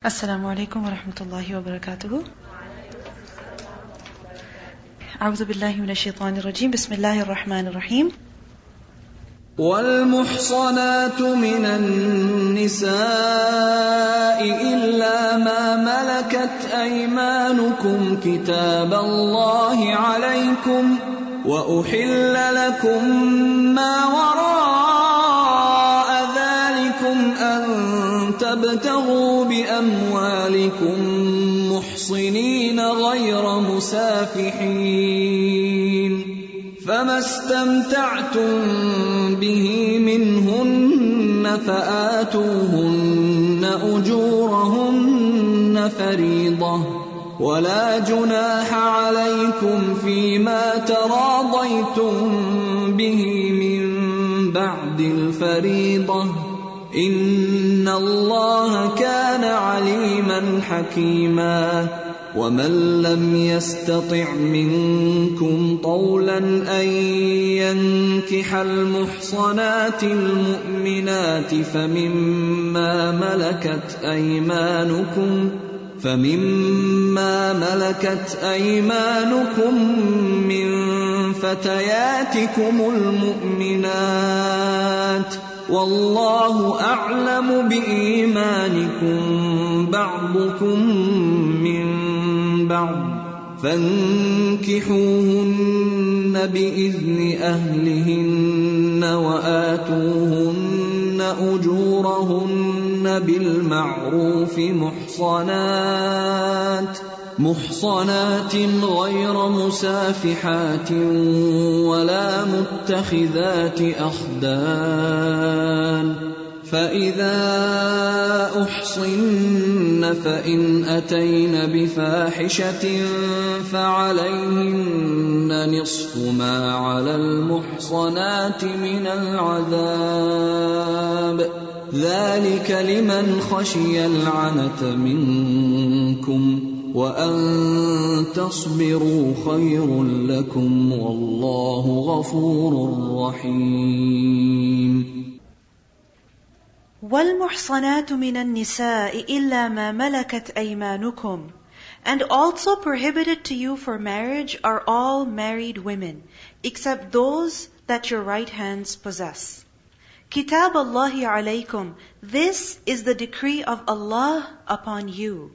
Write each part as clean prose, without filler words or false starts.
السلام عليكم ورحمة الله وبركاته. أعوذ بالله من الشيطان الرجيم. بسم الله الرحمن الرحيم. والمحصنات من النساء إلا ما ملكت أيمانكم كتاب الله عليكم وأحل لكم ما وراء ذلكم أن تبتغوا بأموالكم محصنين غير مسافحين فما استمتعتم به منهن فآتوهن أجورهن فريضة ولا جناح عليكم فيما تراضيتم به من بعد الفريضة إن الله كان عليما حكيما. ومن لم يستطع منكم طولا أن ينكح المحصنات المؤمنات فمما ملكت أيمانكم من فتياتكم المؤمنات والله أعلم بإيمانكم بعضكم من بعض فانكحوهن بإذن أهلهن وآتوهن أجورهن بالمعروف محصنات غير مسافحات ولا متخذات أخدان فإذا أحصن فإن أتين بفاحشة فعليهن نصف ما على المحصنات من العذاب ذلك لمن خشي العنت منكم وأن تصبروا خير لكم والله غفور رحيم. وَالْمُحْصَنَاتُ مِنَ النِّسَاءِ إِلَّا مَا مَلَكَتْ أَيْمَانُكُمْ. And also prohibited to you for marriage are all married women, except those that your right hands possess. Kitab Allahi alaykum. This is the decree of Allah upon you.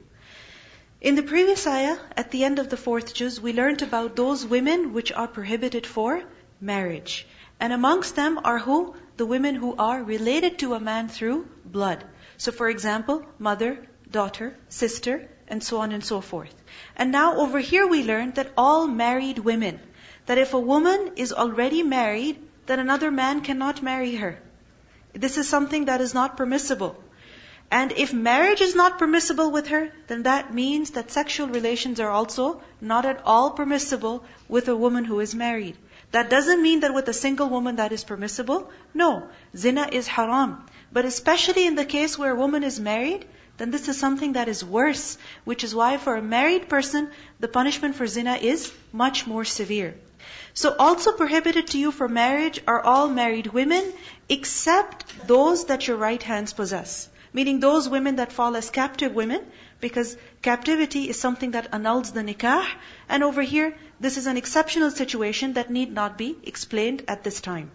In the previous ayah, at the end of the 4th juz, we learned about those women which are prohibited for marriage. And amongst them are who? The women who are related to a man through blood. So for example, mother, daughter, sister, and so on and so forth. And now over here we learned that all married women, that if a woman is already married, then another man cannot marry her. This is something that is not permissible. And if marriage is not permissible with her, then that means that sexual relations are also not at all permissible with a woman who is married. That doesn't mean that with a single woman that is permissible. No, zina is haram. But especially in the case where a woman is married, then this is something that is worse, which is why for a married person, the punishment for zina is much more severe. So also prohibited to you for marriage are all married women, except those that your right hands possess. Meaning those women that fall as captive women, because captivity is something that annuls the nikah. And over here, this is an exceptional situation that need not be explained at this time.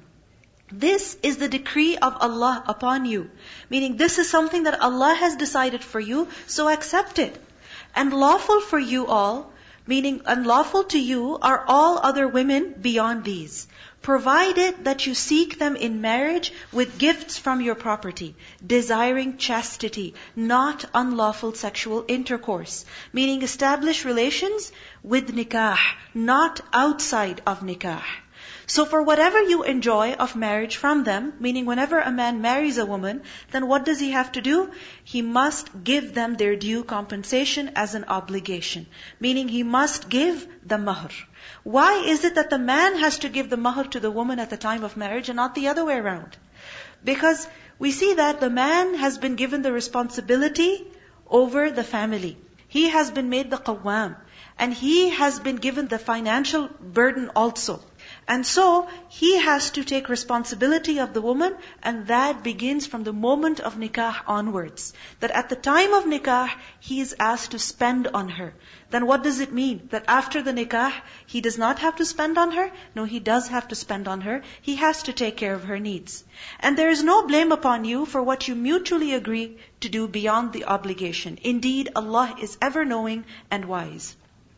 This is the decree of Allah upon you. Meaning this is something that Allah has decided for you, so accept it. And lawful for you all, meaning unlawful to you are all other women beyond these, provided that you seek them in marriage with gifts from your property, desiring chastity, not unlawful sexual intercourse. Meaning establish relations with nikah, not outside of nikah. So for whatever you enjoy of marriage from them, meaning whenever a man marries a woman, then what does he have to do? He must give them their due compensation as an obligation. Meaning he must give the mahr. Why is it that the man has to give the mahr to the woman at the time of marriage and not the other way around? Because we see that the man has been given the responsibility over the family. He has been made the qawwam. And he has been given the financial burden also. And so, he has to take responsibility of the woman, and that begins from the moment of nikah onwards. That at the time of nikah, he is asked to spend on her. Then what does it mean? That after the nikah, he does not have to spend on her? No, he does have to spend on her. He has to take care of her needs. And there is no blame upon you for what you mutually agree to do beyond the obligation. Indeed, Allah is ever knowing and wise.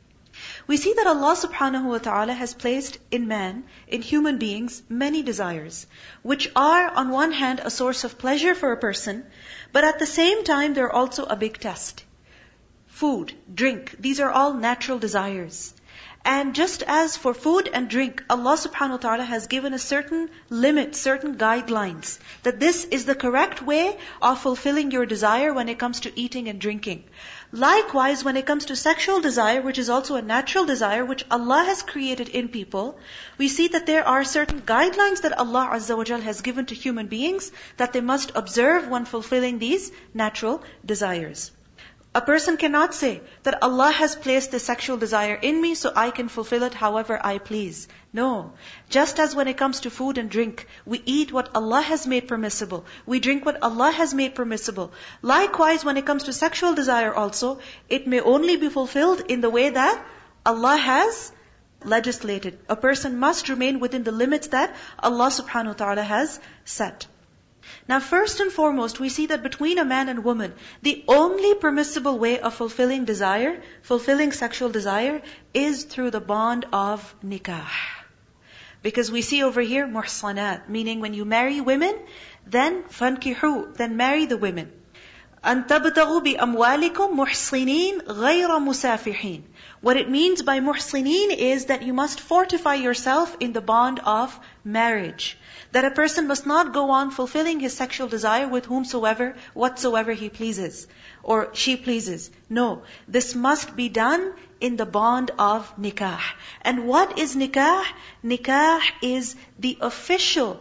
We see that Allah subhanahu wa ta'ala has placed in man, in human beings, many desires, which are on one hand a source of pleasure for a person, but at the same time they're also a big test. Food, drink, these are all natural desires. And just as for food and drink, Allah subhanahu wa ta'ala has given a certain limit, certain guidelines, that this is the correct way of fulfilling your desire when it comes to eating and drinking. Likewise, when it comes to sexual desire, which is also a natural desire, which Allah has created in people, we see that there are certain guidelines that Allah Azza wa Jal has given to human beings that they must observe when fulfilling these natural desires. A person cannot say that Allah has placed this sexual desire in me so I can fulfill it however I please. No. Just as when it comes to food and drink, we eat what Allah has made permissible. We drink what Allah has made permissible. Likewise, when it comes to sexual desire also, it may only be fulfilled in the way that Allah has legislated. A person must remain within the limits that Allah subhanahu wa ta'ala has set. Now, first and foremost, we see that between a man and woman, the only permissible way of fulfilling desire, fulfilling sexual desire, is through the bond of nikah. Because we see over here, muhsanat, meaning when you marry women, then fankihu, then marry the women. أَن تَبْتَغُوا بِأَمْوَالِكُمْ مُحْصِنِينَ غَيْرَ مُسَافِحِينَ. What it means by muhsineen is that you must fortify yourself in the bond of marriage. That a person must not go on fulfilling his sexual desire with whomsoever, whatsoever he pleases, or she pleases. No, this must be done in the bond of nikah. And what is nikah? Nikah is the official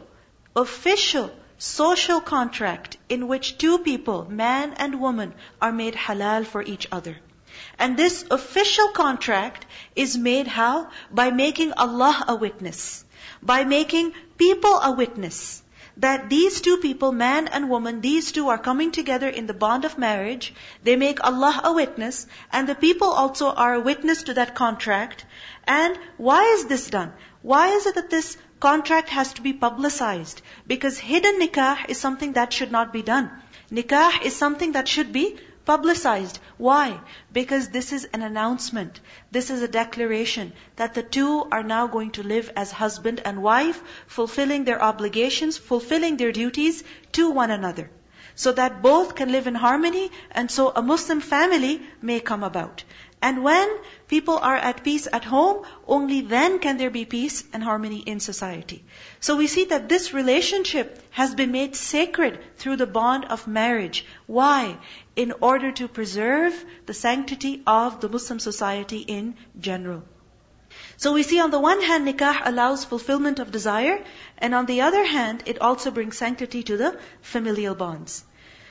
social contract in which two people, man and woman, are made halal for each other. And this official contract is made how? By making Allah a witness. By making people a witness. That these two people, man and woman, these two are coming together in the bond of marriage. They make Allah a witness, and the people also are a witness to that contract. And why is this done? Why is it that this contract has to be publicized? Because hidden nikah is something that should not be done. Nikah is something that should be publicized. Why? Because this is an announcement. This is a declaration that the two are now going to live as husband and wife, fulfilling their obligations, fulfilling their duties to one another. So that both can live in harmony, and so a Muslim family may come about. And when people are at peace at home, only then can there be peace and harmony in society. So we see that this relationship has been made sacred through the bond of marriage. Why? In order to preserve the sanctity of the Muslim society in general. So we see on the one hand, nikah allows fulfillment of desire, and on the other hand, it also brings sanctity to the familial bonds.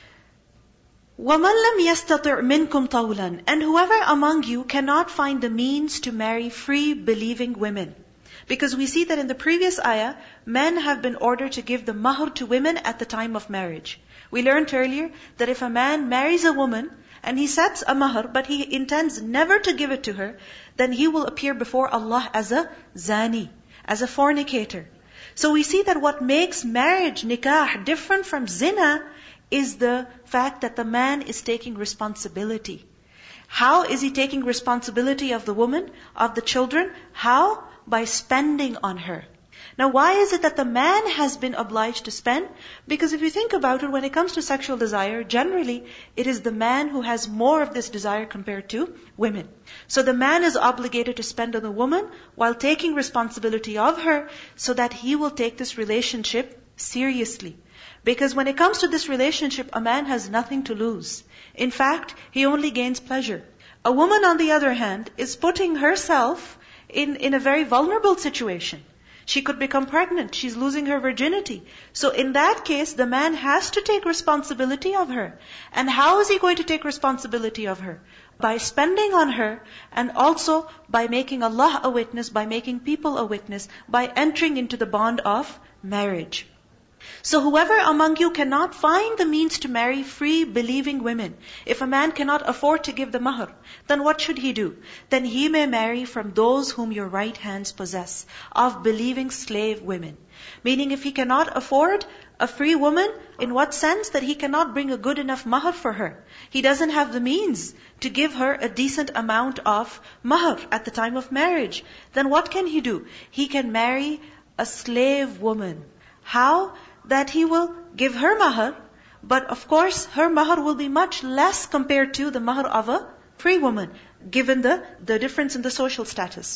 وَمَنْ لَمْ يَسْتَطِعْ مِنْكُمْ طَوْلًا. And whoever among you cannot find the means to marry free believing women. Because we see that in the previous ayah, men have been ordered to give the mahr to women at the time of marriage. We learned earlier that if a man marries a woman and he sets a mahr, but he intends never to give it to her, then he will appear before Allah as a zani, as a fornicator. So we see that what makes marriage, nikah, different from zina is the fact that the man is taking responsibility. How is he taking responsibility of the woman, of the children? How? By spending on her. Now why is it that the man has been obliged to spend? Because if you think about it, when it comes to sexual desire, generally it is the man who has more of this desire compared to women. So the man is obligated to spend on the woman while taking responsibility of her so that he will take this relationship seriously. Because when it comes to this relationship, a man has nothing to lose. In fact, he only gains pleasure. A woman, on the other hand, is putting herself in a very vulnerable situation. She could become pregnant. She's losing her virginity. So in that case, the man has to take responsibility of her. And how is he going to take responsibility of her? By spending on her, and also by making Allah a witness, by making people a witness, by entering into the bond of marriage. So whoever among you cannot find the means to marry free, believing women, if a man cannot afford to give the mahr, then what should he do? Then he may marry from those whom your right hands possess, of believing slave women. Meaning if he cannot afford a free woman, in what sense? That he cannot bring a good enough mahr for her. He doesn't have the means to give her a decent amount of mahr at the time of marriage. Then what can he do? He can marry a slave woman. How? That he will give her mahr, but of course her mahr will be much less compared to the mahr of a free woman, given the difference in the social status.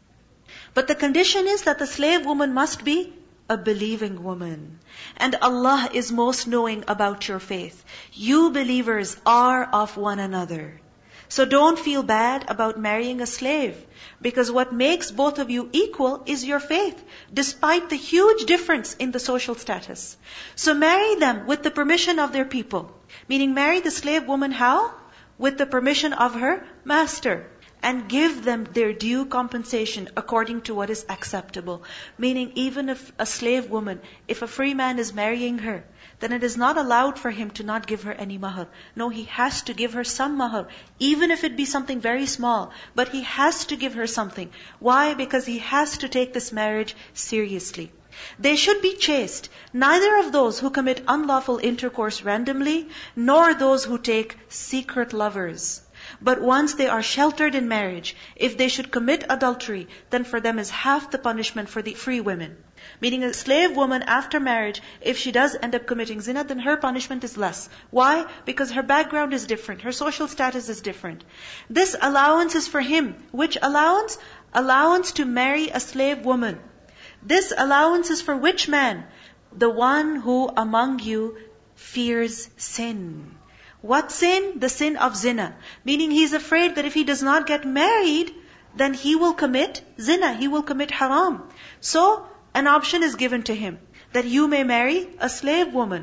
But the condition is that the slave woman must be a believing woman. And Allah is most knowing about your faith. You believers are of one another. So don't feel bad about marrying a slave, because what makes both of you equal is your faith, despite the huge difference in the social status. So marry them with the permission of their people. Meaning marry the slave woman how? With the permission of her master. And give them their due compensation according to what is acceptable. Meaning even if a slave woman, if a free man is marrying her, then it is not allowed for him to not give her any mahr. No, he has to give her some mahr, even if it be something very small. But he has to give her something. Why? Because he has to take this marriage seriously. They should be chaste, neither of those who commit unlawful intercourse randomly, nor those who take secret lovers. But once they are sheltered in marriage, if they should commit adultery, then for them is half the punishment for the free women. Meaning a slave woman after marriage, if she does end up committing zina, then her punishment is less. Why? Because her background is different. Her social status is different. This allowance is for him. Which allowance? Allowance to marry a slave woman. This allowance is for which man? The one who among you fears sin. What sin? The sin of zina. Meaning he's afraid that if he does not get married, then he will commit zina. He will commit haram. So, an option is given to him, that you may marry a slave woman.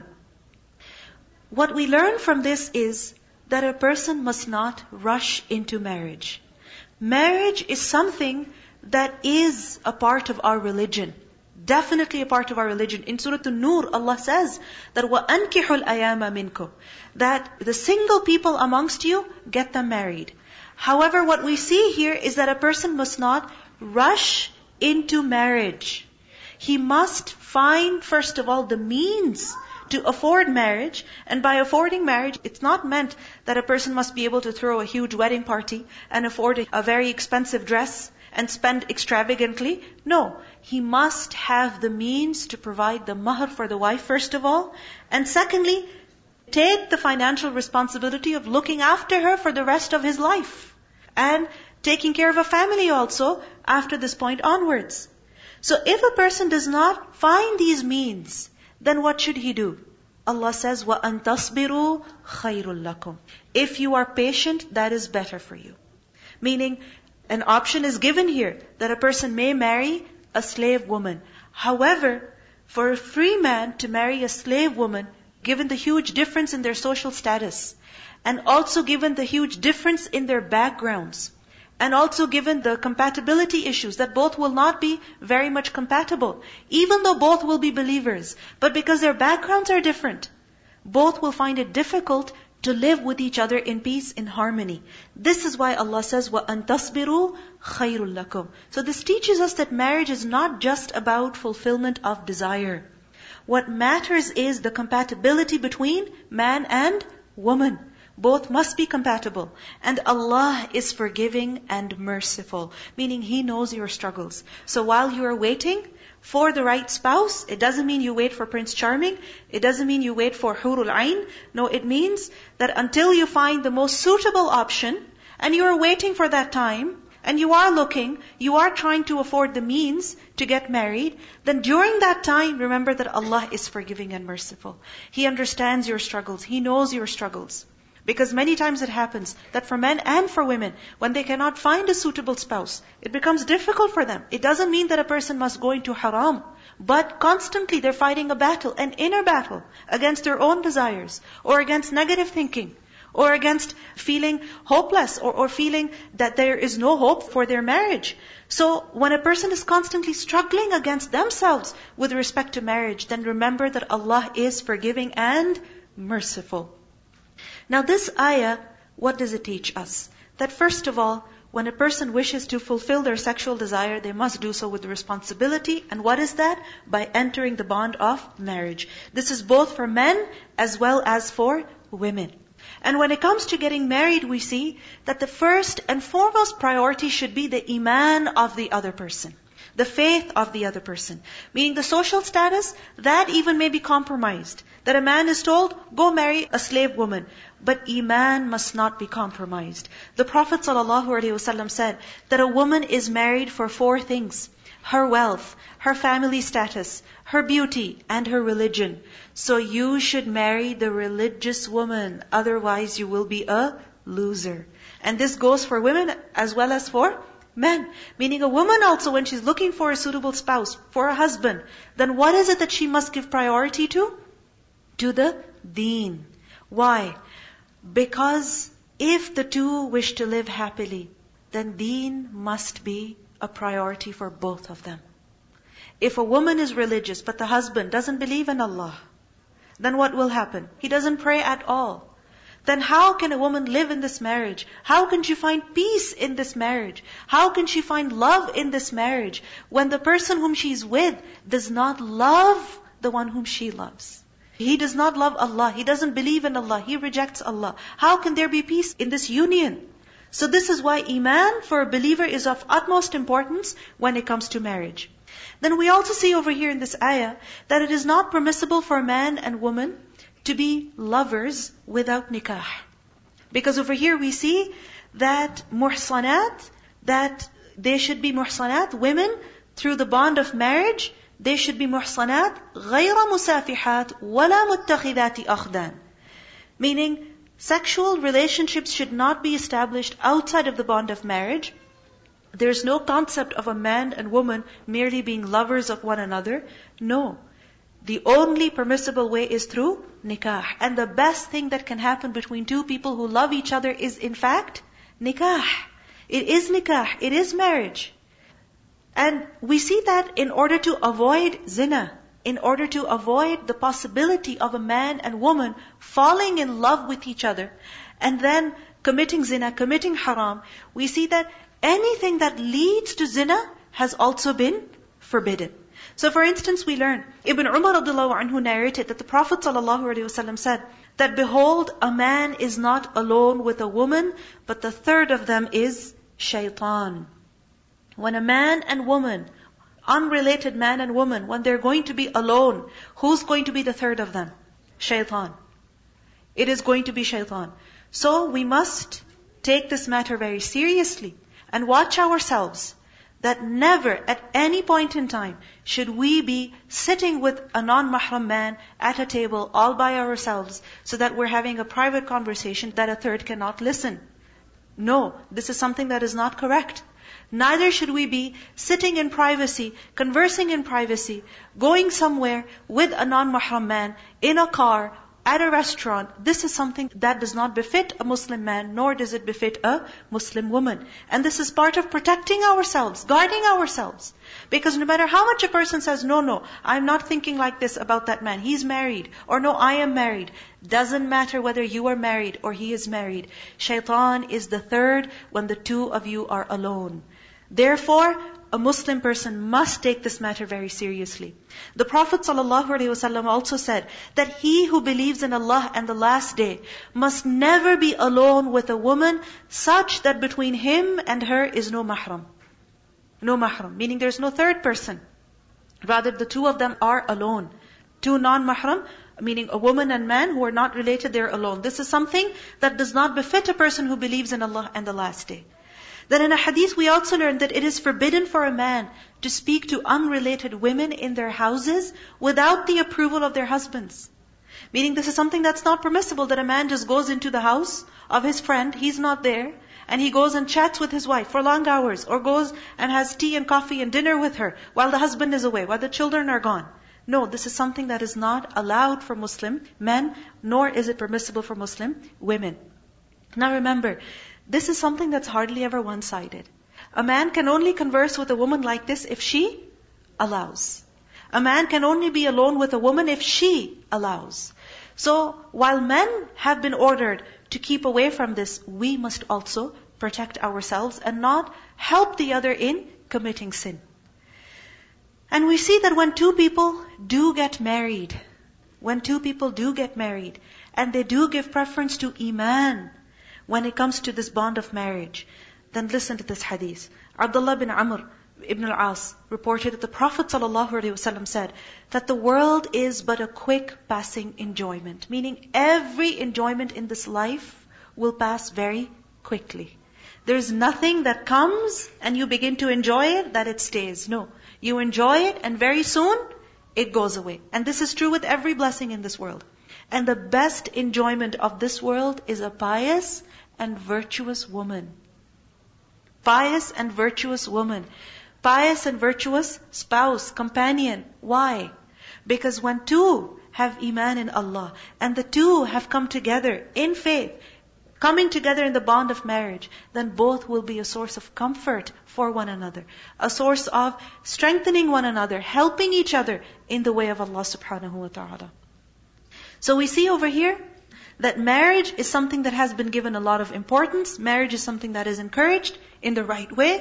What we learn from this is that a person must not rush into marriage. Marriage is something that is a part of our religion. Definitely a part of our religion. In Surah An-Nur, Allah says that وَأَنْكِحُ الْأَيَامَ مِنْكُمْ, that the single people amongst you, get them married. However, what we see here is that a person must not rush into marriage. He must find, first of all, the means to afford marriage. And by affording marriage, it's not meant that a person must be able to throw a huge wedding party and afford a very expensive dress and spend extravagantly. No, he must have the means to provide the mahr for the wife, first of all. And secondly, take the financial responsibility of looking after her for the rest of his life. And taking care of a family also after this point onwards. So if a person does not find these means, then what should he do? Allah says, وَأَن تَصْبِرُوا خَيْرٌ لَكُمْ. If you are patient, that is better for you. Meaning, an option is given here that a person may marry a slave woman. However, for a free man to marry a slave woman, given the huge difference in their social status, and also given the huge difference in their backgrounds, and also given the compatibility issues, that both will not be very much compatible, even though both will be believers. But because their backgrounds are different, both will find it difficult to live with each other in peace, in harmony. This is why Allah says, وَأَن تَصْبِرُوا خَيْرٌ لَكُمْ. So this teaches us that marriage is not just about fulfillment of desire. What matters is the compatibility between man and woman. Both must be compatible. And Allah is forgiving and merciful. Meaning He knows your struggles. So while you are waiting for the right spouse, it doesn't mean you wait for Prince Charming. It doesn't mean you wait for Hurul Ain. No, it means that until you find the most suitable option, and you are waiting for that time, and you are looking, you are trying to afford the means to get married, then during that time, remember that Allah is forgiving and merciful. He understands your struggles. He knows your struggles. Because many times it happens that for men and for women, when they cannot find a suitable spouse, it becomes difficult for them. It doesn't mean that a person must go into haram, but constantly they're fighting a battle, an inner battle, against their own desires, or against negative thinking, or against feeling hopeless, or feeling that there is no hope for their marriage. So when a person is constantly struggling against themselves with respect to marriage, then remember that Allah is forgiving and merciful. Now this ayah, what does it teach us? That first of all, when a person wishes to fulfill their sexual desire, they must do so with responsibility. And what is that? By entering the bond of marriage. This is both for men as well as for women. And when it comes to getting married, we see that the first and foremost priority should be the iman of the other person, the faith of the other person. Meaning the social status, that even may be compromised. That a man is told, go marry a slave woman. But iman must not be compromised. The Prophet ﷺ said that a woman is married for 4 things: her wealth, her family status, her beauty, and her religion. So you should marry the religious woman, otherwise you will be a loser. And this goes for women as well as for men. Meaning a woman also, when she's looking for a suitable spouse, for a husband, then what is it that she must give priority to? To the deen. Why? Because if the two wish to live happily, then deen must be a priority for both of them. If a woman is religious, but the husband doesn't believe in Allah, then what will happen? He doesn't pray at all. Then how can a woman live in this marriage? How can she find peace in this marriage? How can she find love in this marriage when the person whom she's with does not love the one whom she loves? He does not love Allah. He doesn't believe in Allah. He rejects Allah. How can there be peace in this union? So this is why iman for a believer is of utmost importance when it comes to marriage. Then we also see over here in this ayah that it is not permissible for a man and woman to be lovers without nikah. Because over here we see that muhsanat, that they should be muhsanat, women, through the bond of marriage, they should be muhsanat, غَيْرَ مُسَافِحَات وَلَا مُتَّخِذَاتِ أَخْدَانِ. Meaning, sexual relationships should not be established outside of the bond of marriage. There's no concept of a man and woman merely being lovers of one another. No. The only permissible way is through nikah. And the best thing that can happen between two people who love each other is in fact nikah. It is nikah. It is marriage. And we see that in order to avoid zina, in order to avoid the possibility of a man and woman falling in love with each other, and then committing zina, committing haram, we see that anything that leads to zina has also been forbidden. So for instance, we learn, Ibn Umar radiallahu anhu narrated that the Prophet ﷺ said that, behold, a man is not alone with a woman, but the third of them is shaitan. When a man and woman, unrelated man and woman, when they're going to be alone, who's going to be the third of them? Shaitan. It is going to be shaitan. So we must take this matter very seriously and watch ourselves that never at any point in time should we be sitting with a non-mahram man at a table all by ourselves so that we're having a private conversation that a third cannot listen. No, this is something that is not correct. Neither should we be sitting in privacy, conversing in privacy, going somewhere with a non-mahram man, in a car, at a restaurant. This is something that does not befit a Muslim man, nor does it befit a Muslim woman. And this is part of protecting ourselves, guarding ourselves. Because no matter how much a person says, no, I'm not thinking like this about that man, he's married, or no, I am married. Doesn't matter whether you are married or he is married. Shaitan is the third when the two of you are alone. Therefore, a Muslim person must take this matter very seriously. The Prophet ﷺ also said that he who believes in Allah and the last day must never be alone with a woman such that between him and her is no mahram. No mahram, meaning there's no third person. Rather, the two of them are alone. Two non-mahram, meaning a woman and man who are not related, they're alone. This is something that does not befit a person who believes in Allah and the last day. Then in a hadith we also learned that it is forbidden for a man to speak to unrelated women in their houses without the approval of their husbands. Meaning this is something that's not permissible, that a man just goes into the house of his friend, he's not there, and he goes and chats with his wife for long hours, or goes and has tea and coffee and dinner with her while the husband is away, while the children are gone. No, this is something that is not allowed for Muslim men, nor is it permissible for Muslim women. Now remember, this is something that's hardly ever one-sided. A man can only converse with a woman like this if she allows. A man can only be alone with a woman if she allows. So, while men have been ordered to keep away from this, we must also protect ourselves and not help the other in committing sin. And we see that when two people do get married, and they do give preference to Iman when it comes to this bond of marriage, then listen to this hadith. Abdullah bin Amr ibn al-As reported that the Prophet ﷺ said that the world is but a quick passing enjoyment. Meaning every enjoyment in this life will pass very quickly. There's nothing that comes and you begin to enjoy it that it stays. No. You enjoy it and very soon it goes away. And this is true with every blessing in this world. And the best enjoyment of this world is a pious and virtuous woman. Pious and virtuous woman. Pious and virtuous spouse, companion. Why? Because when two have Iman in Allah, and the two have come together in faith, coming together in the bond of marriage, then both will be a source of comfort for one another, a source of strengthening one another, helping each other in the way of Allah subhanahu wa ta'ala. So we see over here that marriage is something that has been given a lot of importance. Marriage is something that is encouraged in the right way.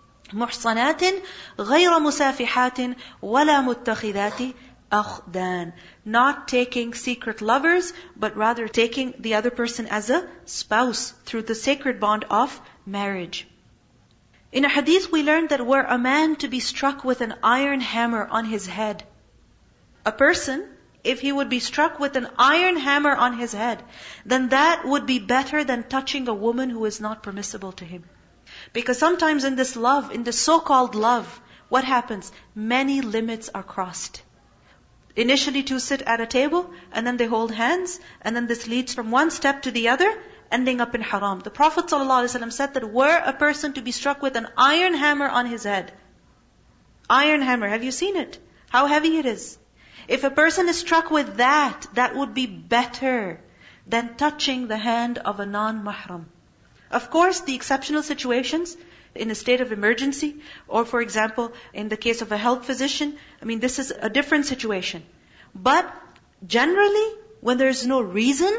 محصنات غير مسافحات ولا متخذات أخدان. Not taking secret lovers, but rather taking the other person as a spouse through the sacred bond of marriage. In a hadith we learned that were a man to be struck with an iron hammer on his head, a person, if he would be struck with an iron hammer on his head, then that would be better than touching a woman who is not permissible to him. Because sometimes in this love, in this so-called love, what happens? Many limits are crossed. Initially two sit at a table, and then they hold hands, and then this leads from one step to the other, ending up in haram. The Prophet ﷺ said that were a person to be struck with an iron hammer on his head. Iron hammer, have you seen it? How heavy it is. If a person is struck with that, that would be better than touching the hand of a non-mahram. Of course, the exceptional situations, in a state of emergency, or for example, in the case of a health physician, this is a different situation. But generally, when there is no reason,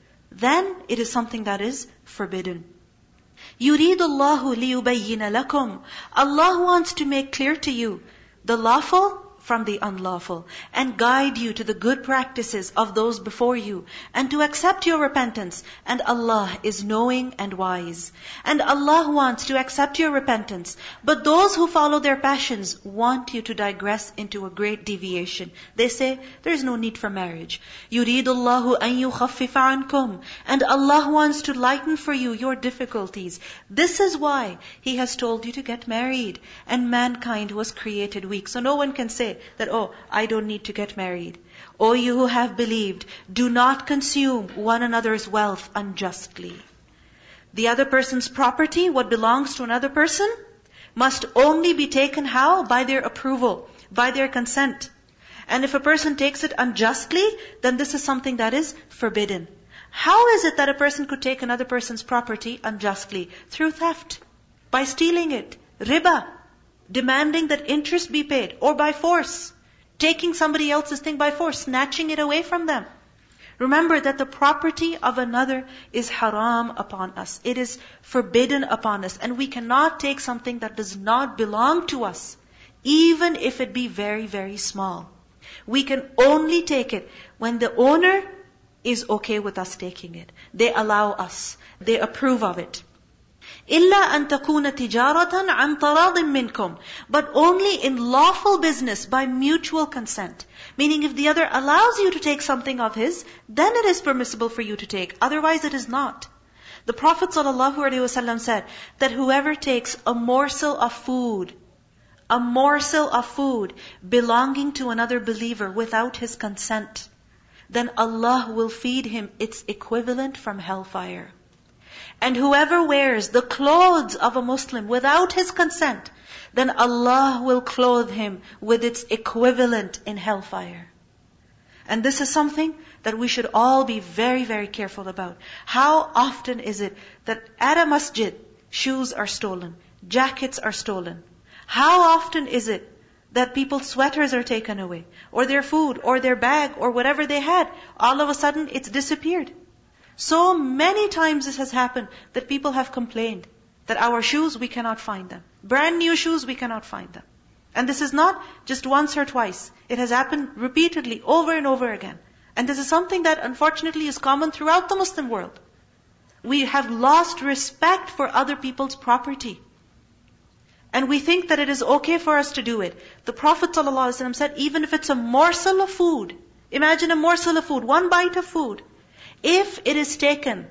then it is something that is forbidden. يُرِيدُ اللَّهُ لِيُبَيِّنَ لَكُمْ. Allah wants to make clear to you the lawful from the unlawful, and guide you to the good practices of those before you, and to accept your repentance. And Allah is knowing and wise. And Allah wants to accept your repentance. But those who follow their passions want you to digress into a great deviation. They say, there is no need for marriage. يُرِيدُ اللَّهُ أَن يُخَفِّفَ عَنْكُمْ. And Allah wants to lighten for you your difficulties. This is why He has told you to get married. And mankind was created weak. So no one can say that, I don't need to get married. O you who have believed, do not consume one another's wealth unjustly. The other person's property, what belongs to another person, must only be taken how? By their approval, by their consent. And if a person takes it unjustly, then this is something that is forbidden. How is it that a person could take another person's property unjustly? Through theft, by stealing it, riba, demanding that interest be paid, or by force, taking somebody else's thing by force, snatching it away from them. Remember that the property of another is haram upon us. It is forbidden upon us. And we cannot take something that does not belong to us, even if it be very, very small. We can only take it when the owner is okay with us taking it. They allow us. They approve of it. إِلَّا أَن تَكُونَ تِجَارَةً عَن تَرَاضٍ مِّنْكُمْ. But only in lawful business, by mutual consent. Meaning if the other allows you to take something of his, then it is permissible for you to take. Otherwise it is not. The Prophet ﷺ said that whoever takes a morsel of food belonging to another believer without his consent, then Allah will feed him its equivalent from hellfire. And whoever wears the clothes of a Muslim without his consent, then Allah will clothe him with its equivalent in hellfire. And this is something that we should all be very, very careful about. How often is it that at a masjid, shoes are stolen, jackets are stolen? How often is it that people's sweaters are taken away, or their food, or their bag, or whatever they had, all of a sudden it's disappeared? So many times this has happened that people have complained that our shoes, we cannot find them. Brand new shoes, we cannot find them. And this is not just once or twice. It has happened repeatedly, over and over again. And this is something that unfortunately is common throughout the Muslim world. We have lost respect for other people's property. And we think that it is okay for us to do it. The Prophet ﷺ said, even if it's a morsel of food, imagine a morsel of food, one bite of food, if it is taken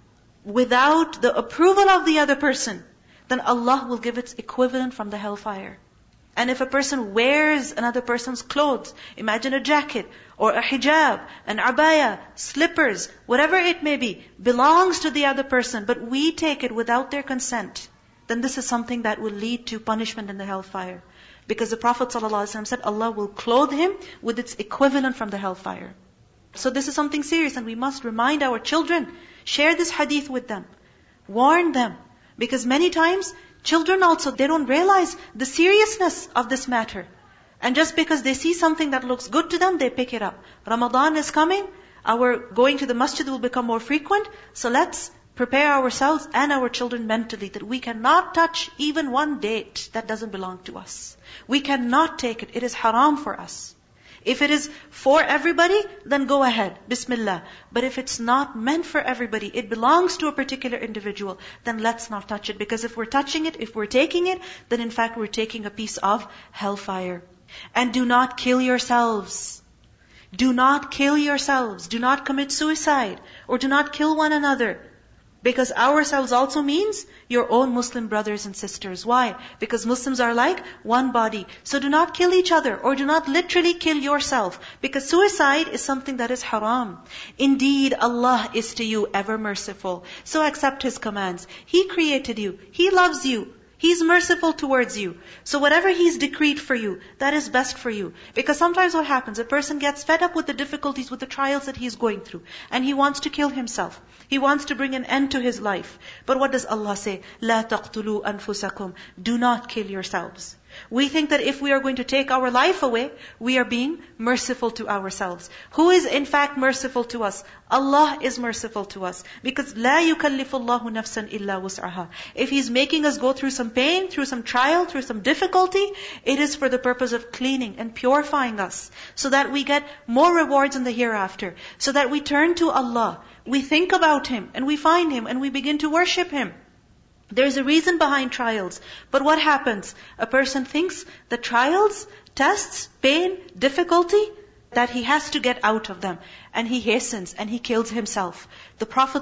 without the approval of the other person, then Allah will give its equivalent from the hellfire. And if a person wears another person's clothes, imagine a jacket, or a hijab, an abaya, slippers, whatever it may be, belongs to the other person, but we take it without their consent, then this is something that will lead to punishment in the hellfire. Because the Prophet ﷺ said, Allah will clothe him with its equivalent from the hellfire. So this is something serious, and we must remind our children, share this hadith with them, warn them. Because many times, children also, they don't realize the seriousness of this matter. And just because they see something that looks good to them, they pick it up. Ramadan is coming, our going to the masjid will become more frequent, so let's prepare ourselves and our children mentally that we cannot touch even one date that doesn't belong to us. We cannot take it. It is haram for us. If it is for everybody, then go ahead, Bismillah. But if it's not meant for everybody, it belongs to a particular individual, then let's not touch it. Because if we're touching it, if we're taking it, then in fact we're taking a piece of hellfire. And do not kill yourselves. Do not kill yourselves. Do not commit suicide. Or do not kill one another. Because ourselves also means your own Muslim brothers and sisters. Why? Because Muslims are like one body. So do not kill each other, or do not literally kill yourself. Because suicide is something that is haram. Indeed, Allah is to you ever merciful. So accept His commands. He created you. He loves you. He's merciful towards you. So whatever He's decreed for you, that is best for you. Because sometimes what happens, a person gets fed up with the difficulties, with the trials that he's going through, and he wants to kill himself. He wants to bring an end to his life. But what does Allah say? لَا تَقْتُلُوا أَنفُسَكُمْ. Do not kill yourselves. We think that if we are going to take our life away, we are being merciful to ourselves. Who is in fact merciful to us? Allah is merciful to us. Because لَا يُكَلِّفُ اللَّهُ نَفْسًا إِلَّا وُسْعَهَا. If He's making us go through some pain, through some trial, through some difficulty, it is for the purpose of cleaning and purifying us, so that we get more rewards in the hereafter, so that we turn to Allah, we think about Him, and we find Him, and we begin to worship Him. There's a reason behind trials. But what happens? A person thinks the trials, tests, pain, difficulty, that he has to get out of them. And he hastens and he kills himself. The Prophet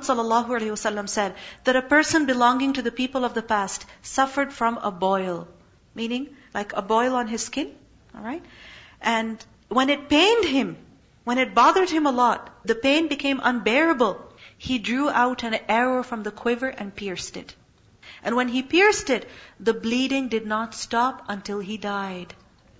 ﷺ said that a person belonging to the people of the past suffered from a boil. Meaning, like a boil on his skin. Alright? And when it pained him, when it bothered him a lot, the pain became unbearable. He drew out an arrow from the quiver and pierced it. And when he pierced it, the bleeding did not stop until he died.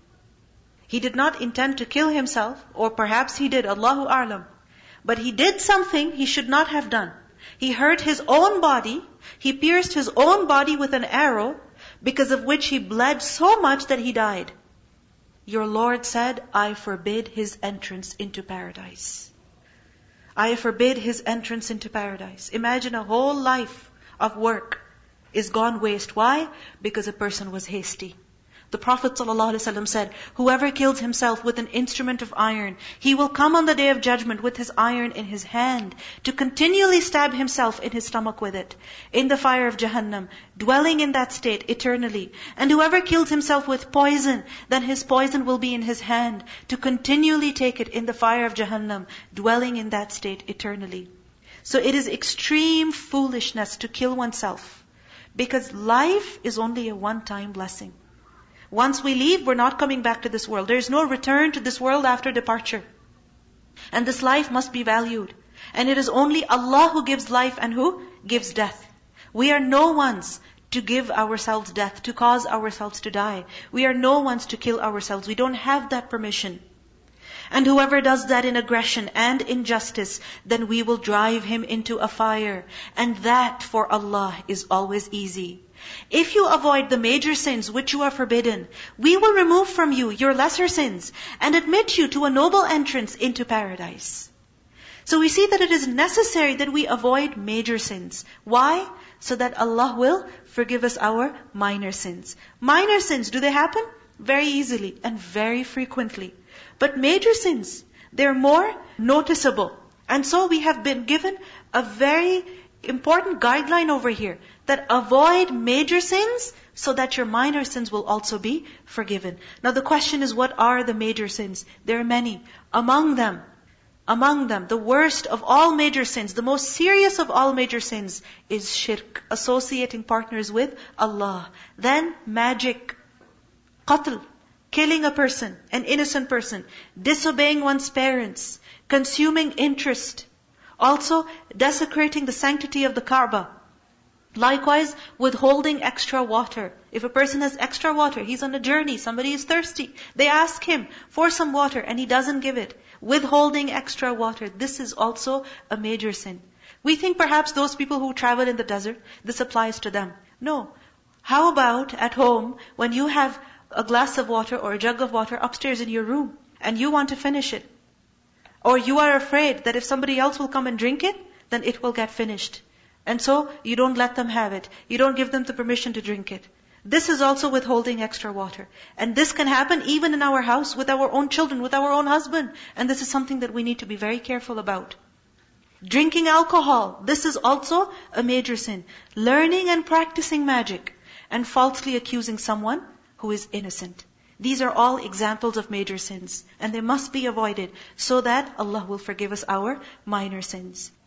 He did not intend to kill himself, or perhaps he did, Allahu A'lam. But he did something he should not have done. He hurt his own body, he pierced his own body with an arrow, because of which he bled so much that he died. Your Lord said, I forbid his entrance into paradise. I forbid his entrance into paradise. Imagine a whole life of work is gone waste. Why? Because a person was hasty. The Prophet ﷺ said, whoever kills himself with an instrument of iron, he will come on the day of judgment with his iron in his hand, to continually stab himself in his stomach with it, in the fire of Jahannam, dwelling in that state eternally. And whoever kills himself with poison, then his poison will be in his hand, to continually take it in the fire of Jahannam, dwelling in that state eternally. So it is extreme foolishness to kill oneself. Because life is only a one-time blessing. Once we leave, we're not coming back to this world. There is no return to this world after departure. And this life must be valued. And it is only Allah who gives life and who gives death. We are no ones to give ourselves death, to cause ourselves to die. We are no ones to kill ourselves. We don't have that permission. And whoever does that in aggression and injustice, then we will drive him into a fire. And that for Allah is always easy. If you avoid the major sins which you are forbidden, we will remove from you your lesser sins and admit you to a noble entrance into paradise. So we see that it is necessary that we avoid major sins. Why? So that Allah will forgive us our minor sins. Minor sins, do they happen? Very easily and very frequently. But major sins, they're more noticeable. And so we have been given a very important guideline over here, that avoid major sins so that your minor sins will also be forgiven. Now the question is, what are the major sins? There are many. Among them, the worst of all major sins, the most serious of all major sins is shirk, associating partners with Allah. Then magic, qatl, killing a person, an innocent person, disobeying one's parents, consuming interest, also desecrating the sanctity of the Kaaba. Likewise, withholding extra water. If a person has extra water, he's on a journey, somebody is thirsty, they ask him for some water and he doesn't give it. Withholding extra water, this is also a major sin. We think perhaps those people who travel in the desert, this applies to them. No. How about at home, when you have a glass of water or a jug of water upstairs in your room, and you want to finish it? Or you are afraid that if somebody else will come and drink it, then it will get finished. And so, you don't let them have it. You don't give them the permission to drink it. This is also withholding extra water. And this can happen even in our house, with our own children, with our own husband. And this is something that we need to be very careful about. Drinking alcohol, this is also a major sin. Learning and practicing magic, and falsely accusing someone who is innocent. These are all examples of major sins, and they must be avoided so that Allah will forgive us our minor sins.